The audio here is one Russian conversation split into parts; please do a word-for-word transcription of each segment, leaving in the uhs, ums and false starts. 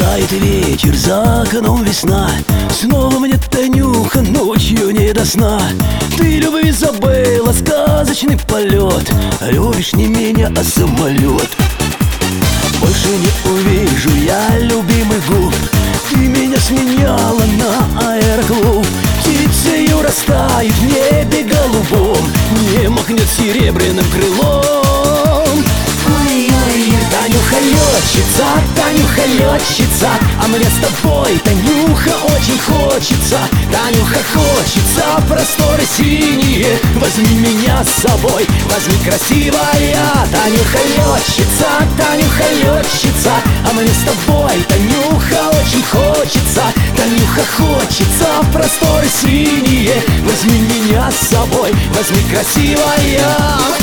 Растает ветер, за окном весна. Снова мне, Танюха, ночью не до сна. Ты любви забыла, сказочный полет. Любишь не меня, а самолет. Больше не увижу я любимых губ. Ты меня сменяла на аэроклуб. Птицею растает в небе голубом, не махнет серебряным крылом. Ой-ой-ой, Танюха летчица, Танюха летчица, а мне с тобой, Танюха, очень хочется. Танюха, хочется просторы синие, возьми меня с собой, возьми, красивая. Танюха летчица, Танюха летчица, а мне с тобой, Танюха, очень хочется. Танюха, хочется просторы синие, возьми меня с собой, возьми, красивая.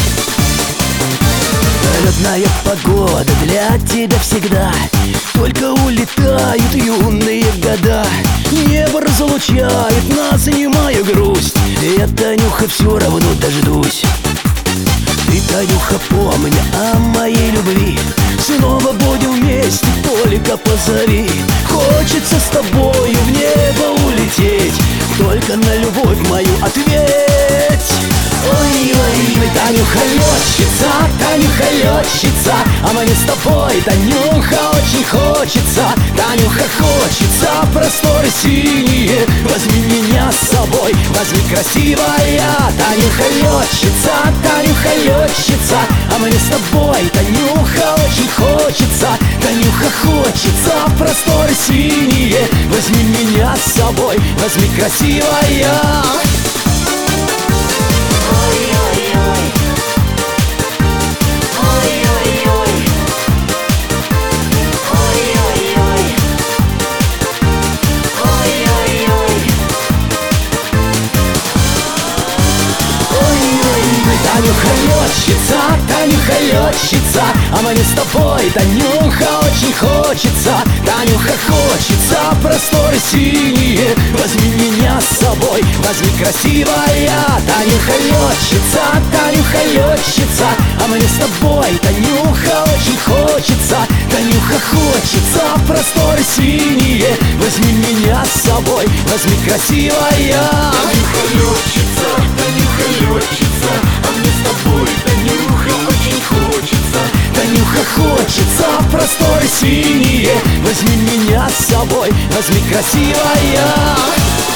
Летная погода для тебя всегда, только улетают юные года. Небо разлучает нас, немая грусть, я, Танюха, все равно дождусь. Ты, Танюха, помни о моей любви, снова будем вместе, только позови. Хочется с тобою в небо улететь, только на любовь мою ответь. Ой-ой-ой, Танюха летчица, Танюха летчица, а мне с тобой, Танюха, очень хочется. Танюха, хочется просторы синие, возьми меня с собой, возьми, красивая. Танюха летчица, Танюха летчица, а мне с тобой, Танюха, очень хочется. Танюха, хочется просторы синие, возьми меня с собой, возьми, красивая. Танюха летчица, Танюха летчица, а мне с тобой, Танюха, очень хочется. Танюха, хочется просторы синие, возьми меня с собой, возьми, красивая. Танюха летчица, Танюха летчица, а мне с тобой, Танюха, очень хочется. Танюха, хочется просторы синие, возьми меня с собой, возьми, красивая. Танюха летчица, Танюха летчица, а мне с тобой, Танюха, очень хочется. Танюха, хочется просторы синие, возьми меня с собой, возьми, красивая.